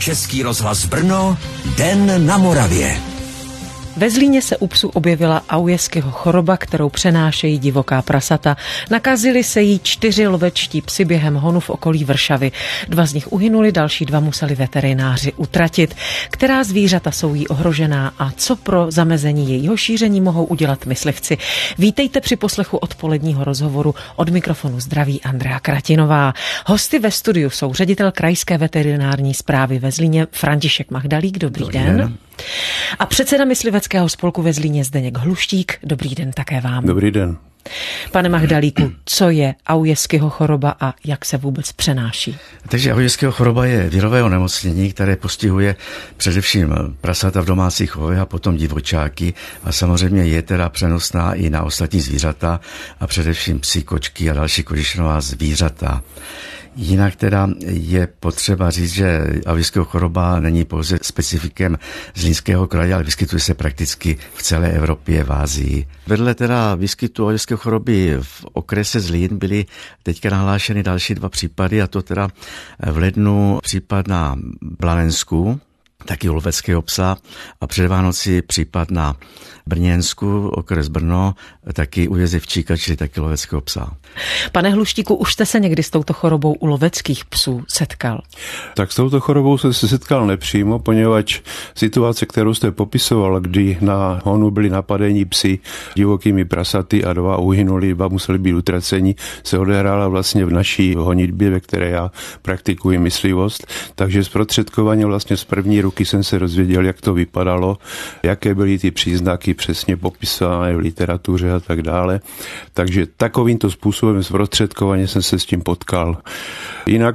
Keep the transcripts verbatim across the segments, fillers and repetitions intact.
Český rozhlas Brno, Den na Moravě. Ve Zlíně se u psů objevila Aujeskyho choroba, kterou přenášejí divoká prasata. Nakazili se jí čtyři lovečtí psi během honu v okolí Vršavy. Dva z nich uhynuli, další dva museli veterináři utratit. Která zvířata jsou jí ohrožená a co pro zamezení jejího šíření mohou udělat myslivci? Vítejte při poslechu odpoledního rozhovoru. Od mikrofonu zdraví Andrea Kratinová. Hosty ve studiu jsou ředitel krajské veterinární správy ve Zlíně František Mahdalík. Dobrý, Dobrý den. den. A předseda mysliveckého spolku ve Zlíně Zdeněk Hluštík. Dobrý den také vám. Dobrý den. Pane Mahdalíku, co je Aujeskyho choroba a jak se vůbec přenáší? Takže Aujeskyho choroba je virové onemocnění, které postihuje především prasata v domácích chovech a potom divočáky a samozřejmě je teda přenosná i na ostatní zvířata a především psy, kočky a další kožešinová zvířata. Jinak teda je potřeba říct, že Aujeskyho choroba není pouze specifikem Zlínského kraje, ale vyskytuje se prakticky v celé Evropě, v Asii. Vedle teda výskytu Aujeskyho choroby v okrese Zlín byly teďka nahlášeny další dva případy, a to teda v lednu případ na Blanensku, taky u loveckého psa, a před Vánoci případ na Brněnsku, okres Brno, taky u Jezevčíka, čili taky loveckého psa. Pane Hluštíku, už jste se někdy s touto chorobou u loveckých psů setkal? Tak s touto chorobou jsem se setkal nepřímo, poněvadž situace, kterou jste popisoval, kdy na honu byli napadeni psi divokými prasaty a dva uhynuli, dva museli být utraceni, se odehrála vlastně v naší honitbě, ve které já praktikuji myslivost. Takže zprostředkovaně vlastně z první ruky jsem se dozvěděl, jak to vypadalo, jaké byly ty příznaky přesně popisované v literatuře a tak dále. Takže takovýmto způsobem zprostředkovaně jsem se s tím potkal. Jinak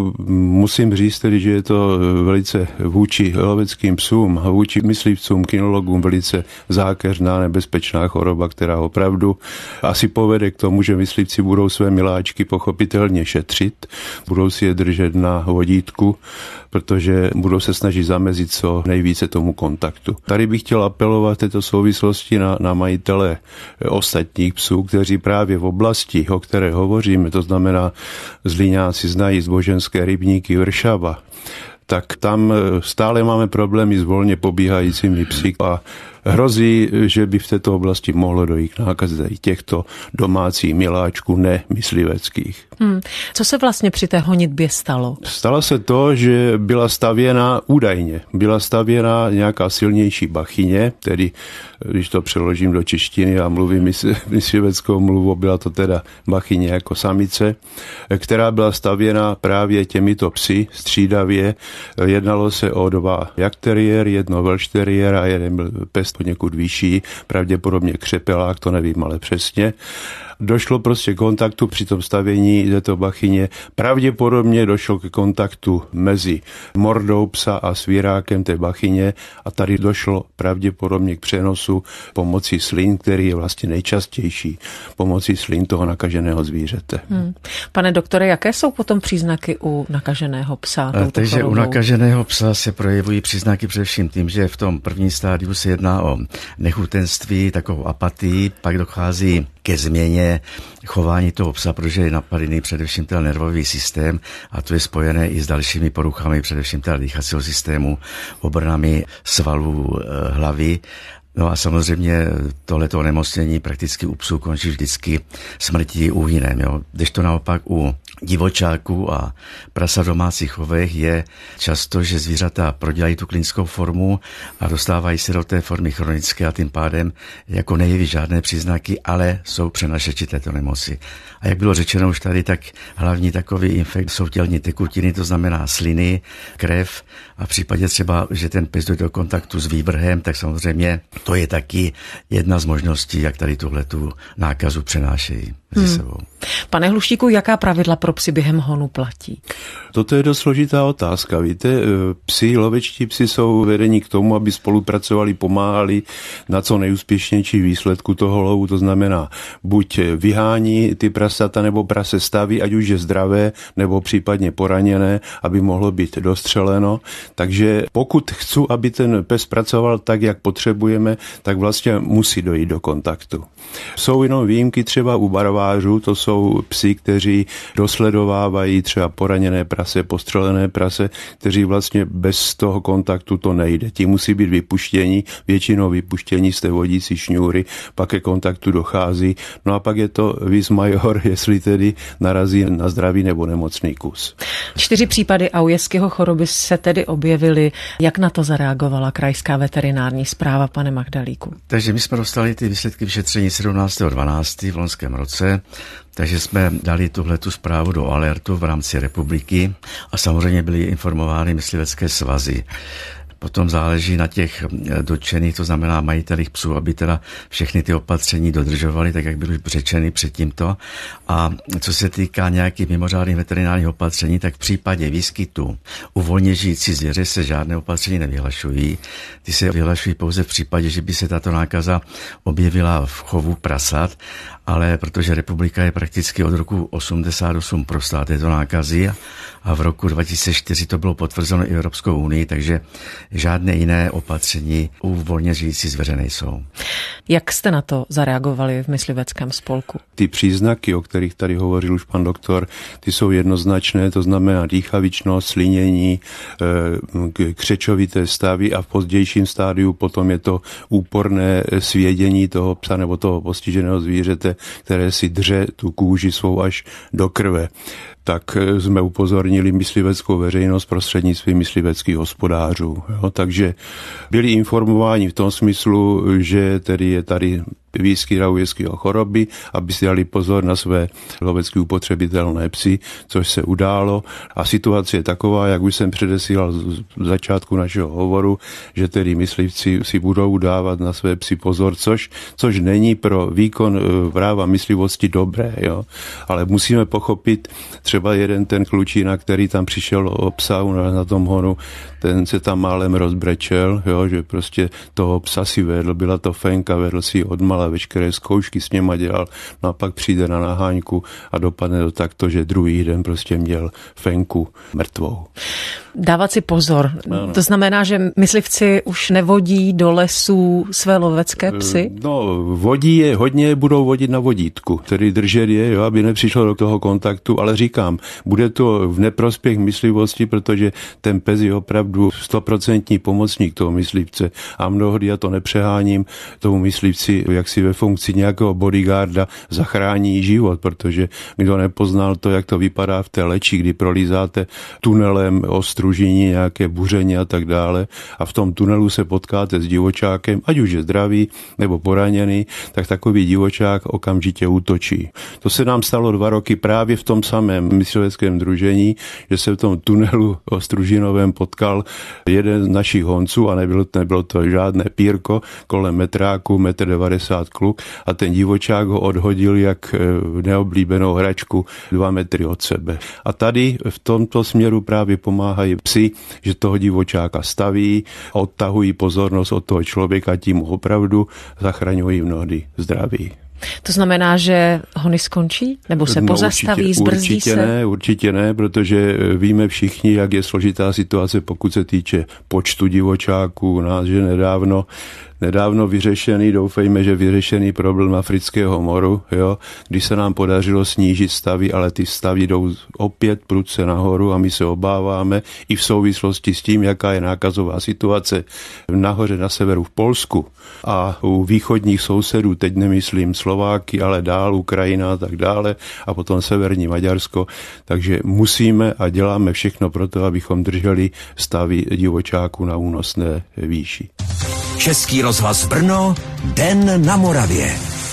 musím říct tedy, že je to velice vůči loveckým psům a vůči myslivcům, kynologům velice zákeřná, nebezpečná choroba, která opravdu asi povede k tomu, že myslivci budou své miláčky pochopitelně šetřit, budou si je držet na vodítku, protože budou se snažit zamezit co nejvíce tomu kontaktu. Tady bych chtěl apelovat v této souvislosti na, na majitele ostatních psů, kteří právě v oblasti, o které hovoříme, to znamená Zlíňáci znají zboženské rybníky Vršava, tak tam stále máme problémy s volně pobíhajícími psy a hrozí, že by v této oblasti mohlo dojít k nákaze těchto domácích miláčků, ne mysliveckých. Hmm. Co se vlastně při té honitbě stalo? Stalo se to, že byla stavěna údajně, byla stavěna nějaká silnější bachyně, tedy když to přeložím do češtiny a mluvím mysliveckou mluvu, byla to teda bachyně jako samice, která byla stavěna právě těmito psy střídavě. Jednalo se o dva jak teriér, jedno welsh teriér a jeden byl pes poněkud vyšší, pravděpodobně křepelák, to nevím, ale přesně. Došlo prostě k kontaktu při tom stavění této bachyně. Pravděpodobně došlo k kontaktu mezi mordou psa a svírákem té bachyně a tady došlo pravděpodobně k přenosu pomocí slin, který je vlastně nejčastější pomocí slin toho nakaženého zvířete. Hmm. Pane doktore, jaké jsou potom příznaky u nakaženého psa? Takže chorobou? U nakaženého psa se projevují příznaky především tím, že v tom prvním stádiu se jedná o nechutenství, takovou apatii, pak dochází ke změně chování toho psa, protože je napadený především ten nervový systém a to je spojené i s dalšími poruchami, především teda dýchacího systému, obrnami svalů hlavy. No a samozřejmě tohleto onemocnění prakticky u psů končí vždycky smrtí úhynem. Jo. Kdežto naopak u divočáků a prasa v domácích chovech je často, že zvířata prodělají tu klinickou formu a dostávají se do té formy chronické a tím pádem jako nejeví žádné příznaky, ale jsou přenašeči této nemoci. A jak bylo řečeno už tady, tak hlavní takový infekt jsou tělní tekutiny, to znamená sliny, krev a v případě třeba, že ten pes dojde do kontaktu s vývrhem, tak samozřejmě to je taky jedna z možností, jak tady tuhletu nákazu přenášejí mezi hmm. sebou. Pane Hluštíku, jaká pravidla pro psy během honu platí? Toto je dost složitá otázka. Víte, psi, lovečtí psi jsou vedeni k tomu, aby spolupracovali, pomáhali na co nejúspěšnější výsledku toho lovu. To znamená, buď vyhání ty prasata nebo prase staví, ať už je zdravé nebo případně poraněné, aby mohlo být dostřeleno. Takže pokud chci, aby ten pes pracoval tak, jak potřebujeme, tak vlastně musí dojít do kontaktu. Jsou jenom výjimky třeba u barová rvářů, to jsou psi, kteří dosledovávají třeba poraněné prase, postřelené prase, kteří vlastně bez toho kontaktu to nejde. Ti musí být vypuštění, většinou vypuštění z té vodící šňůry, pak ke kontaktu dochází. No a pak je to vis major, jestli tedy narazí na zdravý nebo nemocný kus. Čtyři případy aujeského choroby se tedy objevily. Jak na to zareagovala krajská veterinární správa, pane Magdalíku? Takže my jsme dostali ty výsledky vyšetření sedmnáctého dvanáctého v loňském roce, takže jsme dali tuhletu zprávu do alertu v rámci republiky a samozřejmě byly informovány myslivecké svazy. Potom záleží na těch dotčených, to znamená majitelích psů, aby teda všechny ty opatření dodržovali, tak jak byly řečeny před tímto. A co se týká nějakých mimořádných veterinárních opatření, tak v případě výskytu u volně žijící zvěře se žádné opatření nevyhlašují. Ty se vyhlašují pouze v případě, že by se tato nákaza objevila v chovu prasat, ale protože republika je prakticky od roku osmdesát osm prostá této nákazy a v roku dva tisíce čtyři to bylo potvrzeno i Evropskou unii, takže žádné jiné opatření u volně žijící zvěře nejsou. Jak jste na to zareagovali v mysliveckém spolku? Ty příznaky, o kterých tady hovořil už pan doktor, ty jsou jednoznačné, to znamená dýchavičnost, slinění, křečovité stavy a v pozdějším stádiu potom je to úporné svědění toho psa nebo toho postiženého zvířete, které si dře tu kůži svou až do krve. Tak jsme upozornili mysliveckou veřejnost prostřednictvím mysliveckých hospodářů. Jo? Takže byli informováni v tom smyslu, že tedy je tady výskyt aujeského choroby, aby si dali pozor na své lovecky upotřebitelné psy, což se událo. A situace je taková, jak už jsem předesílal z začátku našeho hovoru, že tedy myslivci si budou dávat na své psy pozor, což, což není pro výkon práva myslivosti dobré. Jo? Ale musíme pochopit, třeba jeden ten klučina, který tam přišel o psa na tom honu, ten se tam málem rozbrečel, jo? Že prostě toho psa si vedl, byla to fenka, vedl si odmala veškeré zkoušky s něma dělal, no a pak přijde na naháňku a dopadne to takto, že druhý den prostě měl fenku mrtvou. Dávat si pozor. Ano. To znamená, že myslivci už nevodí do lesů své lovecké psy? No, vodí je, hodně budou vodit na vodítku, tedy držet je, jo, aby nepřišlo do toho kontaktu, ale říkám, bude to v neprospěch myslivosti, protože ten pes je opravdu stoprocentní pomocník toho myslivce a mnohdy, já to nepřeháním, tomu myslivci, jak si ve funkci nějakého bodyguarda zachrání život, protože kdo nepoznal to, jak to vypadá v té leči, kdy prolízáte tunelem ostružení, nějaké buření a tak dále a v tom tunelu se potkáte s divočákem, ať už je zdravý nebo poraněný, tak takový divočák okamžitě útočí. To se nám stalo dva roky právě v tom samém mysliveckém družení, že se v tom tunelu ostružinovém potkal jeden z našich honců a nebylo, nebylo to žádné pírko, kolem metráku, metr devadesát kluk a ten divočák ho odhodil jak neoblíbenou hračku dva metry od sebe. A tady v tomto směru právě pomáhají psi, že toho divočáka staví, odtahují pozornost od toho člověka, tím opravdu zachraňují mnohdy zdraví. To znamená, že hony skončí? Nebo se no, pozastaví, určitě, zbrzdí určitě se? Ne, určitě ne, protože víme všichni, jak je složitá situace, pokud se týče počtu divočáků. U nás, že nedávno Nedávno vyřešený, doufejme, že vyřešený problém afrického moru, jo, když se nám podařilo snížit stavy, ale ty stavy jdou opět prudce nahoru a my se obáváme i v souvislosti s tím, jaká je nákazová situace nahoře na severu v Polsku a u východních sousedů, teď nemyslím Slováky, ale dál Ukrajina a tak dále a potom severní Maďarsko, takže musíme a děláme všechno pro to, abychom drželi stavy divočáků na únosné výši. Český rozhlas Brno, Den na Moravě.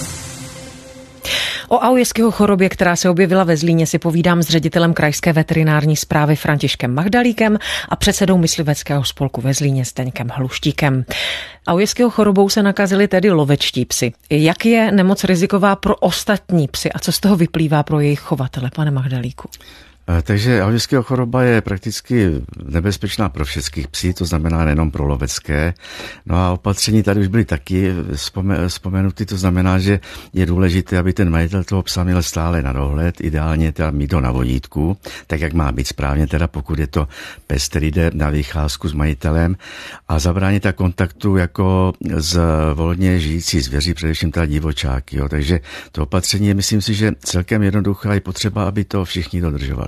O aujeského chorobě, která se objevila ve Zlíně, si povídám s ředitelem krajské veterinární správy Františkem Magdalíkem a předsedou mysliveckého spolku ve Zlíně Zdeňkem Hluštíkem. Aujeského chorobou se nakazili tedy lovečtí psi. Jak je nemoc riziková pro ostatní psy a co z toho vyplývá pro jejich chovatele, pane Magdalíku? Takže aujského choroba je prakticky nebezpečná pro všechny psy, to znamená nejenom pro lovecké. No a opatření tady už byly taky vzpomenuty, to znamená, že je důležité, aby ten majitel toho psa měl stále na dohled, ideálně teda mít ho na vodítku, tak jak má být správně, teda pokud je to pes, který jde na vycházku s majitelem, a zabránit tak kontaktu jako z volně žijící zvěří, především teda divočáky. Jo. Takže to opatření je, myslím si, že celkem jednoduché a je potřeba, aby to všichni dodržovali.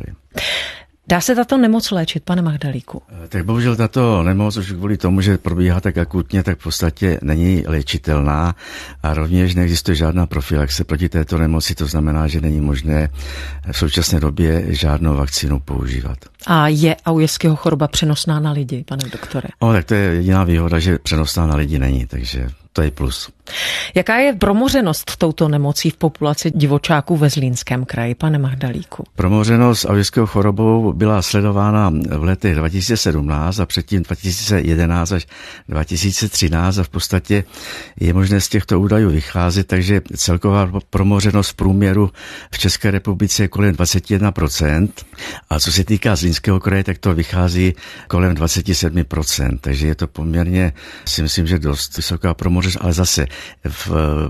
Dá se tato nemoc léčit, pane Magdalíku? Tak bohužel tato nemoc už kvůli tomu, že probíhá tak akutně, tak v podstatě není léčitelná a rovněž neexistuje žádná profilaxe proti této nemoci, to znamená, že není možné v současné době žádnou vakcínu používat. A je aujského choroba přenosná na lidi, pane doktore? O, tak to je jediná výhoda, že přenosná na lidi není, takže to je plus. Jaká je promořenost touto nemocí v populaci divočáků ve Zlínském kraji, pane Magdalíku? Promořenost aujskou chorobou byla sledována v letech dva tisíce sedmnáct a předtím dva tisíce jedenáct až dva tisíce třináct a v podstatě je možné z těchto údajů vycházet, takže celková promořenost v průměru v České republice je kolem dvacet jedna procent a co se týká Zlínského kraje, tak to vychází kolem dvacet sedm procent, takže je to poměrně, si myslím, že dost vysoká promořenost, ale zase v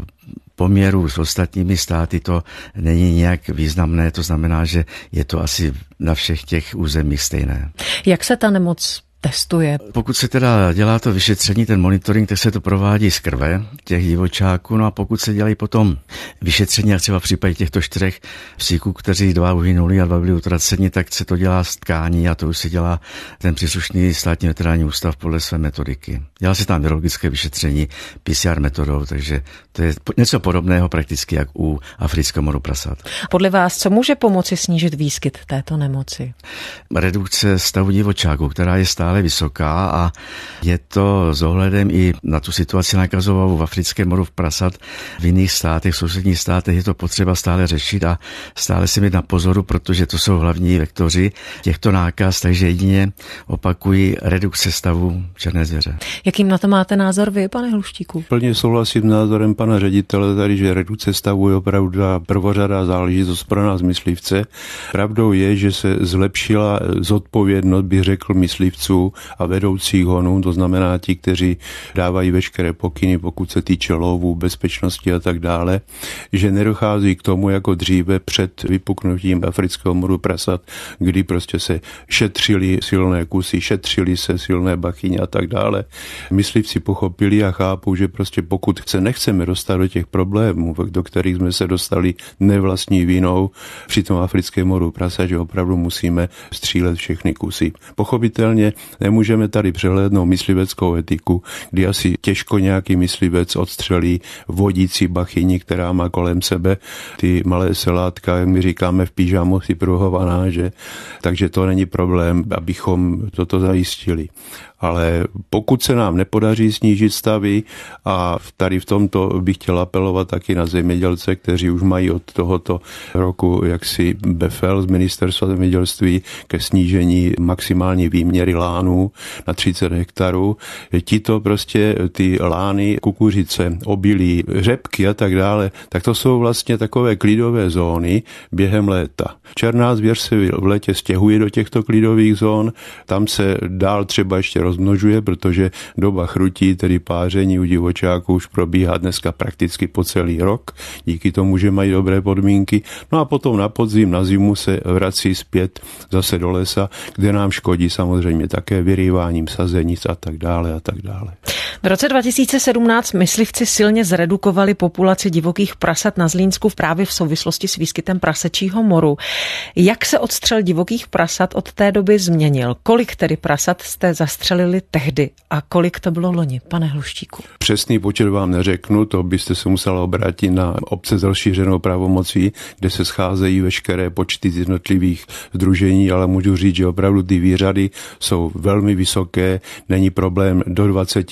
poměru s ostatními státy to není nějak významné, to znamená, že je to asi na všech těch územích stejné. Jak se ta nemoc testuje? Pokud se teda dělá to vyšetření, ten monitoring, tak se to provádí z krve těch divočáků, no a pokud se dělají potom vyšetření, jak třeba v případě těchto čtyřech psíků, kteří dva uhynuli a dva byli utraceni, tak se to dělá z tkání a to už se dělá ten příslušný státní veterinární ústav podle své metodiky. Dělá se tam virologické vyšetření P C R metodou, takže to je něco podobného prakticky jak u afrického moru prasat. Podle vás, co může pomoci snížit výskyt této nemoci? Redukce stavu divočáků, která je stále vysoká a je to s ohledem i na tu situaci nákazovou v africkém moru v prasat v jiných státech, v sousedních státech je to potřeba stále řešit a stále si mít na pozoru, protože to jsou hlavní vektoři těchto nákaz, takže jedině opakují redukce stavu černé zvěře. Jakým na to máte názor vy, pane Hluštíku? Plně souhlasím s názorem pana ředitele tady, že redukce stavu je opravdu prvořadá záležitost pro nás myslivce. Pravdou je, že se zlepšila zodpovědnost, bych řekl, myslivců a vedoucích honů, to znamená ti, kteří dávají veškeré pokyny, pokud se týče lovu, bezpečnosti a tak dále, že nedochází k tomu jako dříve před vypuknutím afrického moru prasat, kdy prostě se šetřili silné kusy, šetřili se silné bachyně a tak dále. Myslivci pochopili a chápou, že prostě pokud se nechceme dostat do těch problémů, do kterých jsme se dostali nevlastní vinou při tom africkém moru prasat, že opravdu musíme střílet všechny kusy. Pochopitelně nemůžeme tady přehlédnout mysliveckou etiku, kdy asi těžko nějaký myslivec odstřelí vodící bachyni, která má kolem sebe ty malé selátka, jak my říkáme v pyžamu si pruhovaná, že? Takže to není problém, abychom toto zajistili. Ale pokud se nám nepodaří snížit stavy, a tady v tomto bych chtěl apelovat taky na zemědělce, kteří už mají od tohoto roku jaksi befel z ministerstva zemědělství ke snížení maximální výměry lánů na třicet hektarů. Tito prostě ty lány, kukuřice, obilí, řepky a tak dále, tak to jsou vlastně takové klidové zóny během léta. Černá zvěř se v létě stěhuje do těchto klidových zón, tam se dál třeba ještě rozmnožuje, protože doba chrutí, tedy páření u divočáků už probíhá dneska prakticky po celý rok, díky tomu, že mají dobré podmínky. No a potom na podzim, na zimu se vrací zpět zase do lesa, kde nám škodí samozřejmě také vyrýváním sazenic a tak dále a tak dále. V roce dva tisíce sedmnáct myslivci silně zredukovali populaci divokých prasat na Zlínsku právě v souvislosti s výskytem prasečího moru. Jak se odstřel divokých prasat od té doby změnil? Kolik tedy prasat jste zastřelili tehdy a kolik to bylo loni, pane Hluštíku? Přesný počet vám neřeknu, to byste se musela obrátit na obce s rozšířenou pravomocí, kde se scházejí veškeré počty z jednotlivých sdružení, ale můžu říct, že opravdu ty výřady jsou velmi vysoké, není problém do dvacet až dvacet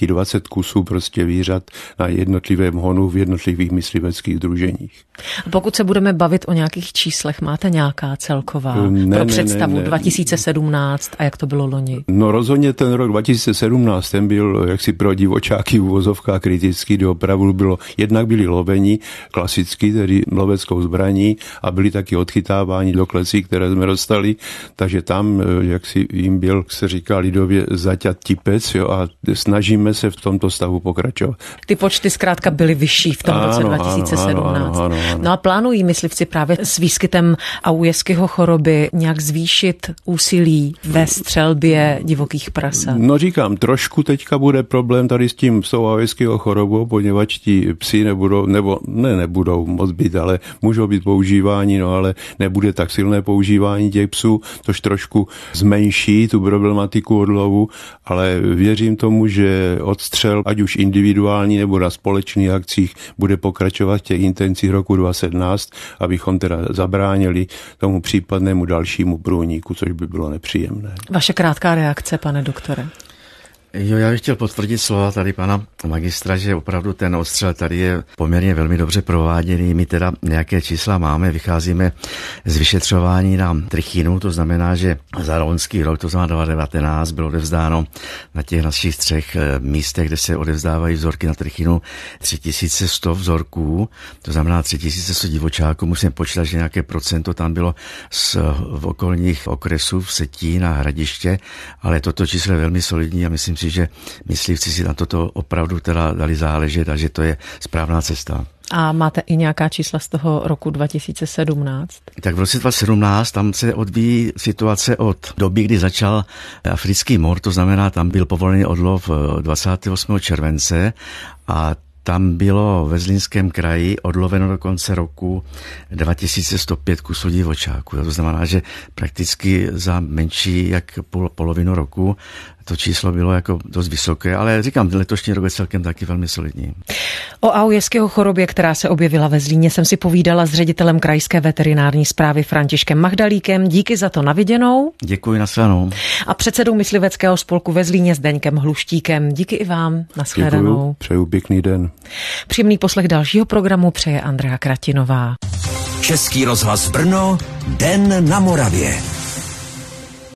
set kusů prostě výřad na jednotlivém honu v jednotlivých mysliveckých sdruženích. Pokud se budeme bavit o nějakých číslech, máte nějaká celková ne, pro ne, představu ne, ne. dva tisíce sedmnáct a jak to bylo loni? No rozhodně ten rok dva tisíce sedmnáct, ten byl jaksi pro divočáky v uvozovkách kritický, kde opravdu bylo, jednak byli loveni klasicky, tedy loveckou zbraní a byli taky odchytáváni do klecí, které jsme dostali, takže tam jaksi jim byl, se říká lidově, zaťat tipec, jo, a snažíme se v tomto stavu pokračovat. Ty počty zkrátka byly vyšší v tom ano, roce dva tisíce sedmnáct. Ano, ano, ano, ano. No a plánují myslivci právě s výskytem aujesského choroby nějak zvýšit úsilí ve střelbě divokých prasat? No říkám, trošku teďka bude problém tady s tím s tou aujeskou chorobou, poněvadž ti psi nebudou, nebo ne, nebudou moc být, ale můžou být používáni, no ale nebude tak silné používání těch psů, tož trošku zmenší tu problematiku odlovu, ale věřím tomu, že odstřel, ať už individuální nebo na společných akcích, bude pokračovat v těch intencích roku dva tisíce sedmnáct, abychom teda zabránili tomu případnému dalšímu průniku, což by bylo nepříjemné. Vaše krátká reakce, pane doktore. Jo, já bych chtěl potvrdit slova tady pana magistra, že opravdu ten odstřel tady je poměrně velmi dobře prováděný. My teda nějaké čísla máme, vycházíme z vyšetřování na trichinu, to znamená, že za loňský rok, to znamená dva tisíce devatenáct, bylo odevzdáno na těch našich třech místech, kde se odevzdávají vzorky na trichinu, tři tisíce sto vzorků, to znamená tři tisíce sto divočáků. Musím počítat, že nějaké procento tam bylo z v okolních okresů, v Setín a Hradiště, ale toto číslo je velmi solidní a myslím si, že myslivci si na toto opravdu teda dali záležet a že to je správná cesta. A máte i nějaká čísla z toho roku dva tisíce sedmnáct? Tak v roce dva tisíce sedmnáct tam se odvíjí situace od doby, kdy začal africký mor, to znamená, tam byl povolený odlov dvacátého osmého července a tam bylo ve Zlínském kraji odloveno do konce roku dva tisíce sto pět kusů divočáků. To znamená, že prakticky za menší jak půl, polovinu roku to číslo bylo jako dost vysoké, ale říkám, letošní rok je celkem taky velmi solidní. O aujesského chorobě, která se objevila ve Zlíně, jsem si povídala s ředitelem krajské veterinární správy Františkem Mahdalíkem. Díky za to, na viděnou. Děkuji, nashledanou. A předsedou mysliveckého spolku ve Zlíně Zdeňkem Hluštíkem. Díky i vám, nashledanou. Děkuju, přeju pěkný den. Příjemný poslech dalšího programu přeje Andrea Kratinová. Český rozhlas Brno, Den na Moravě.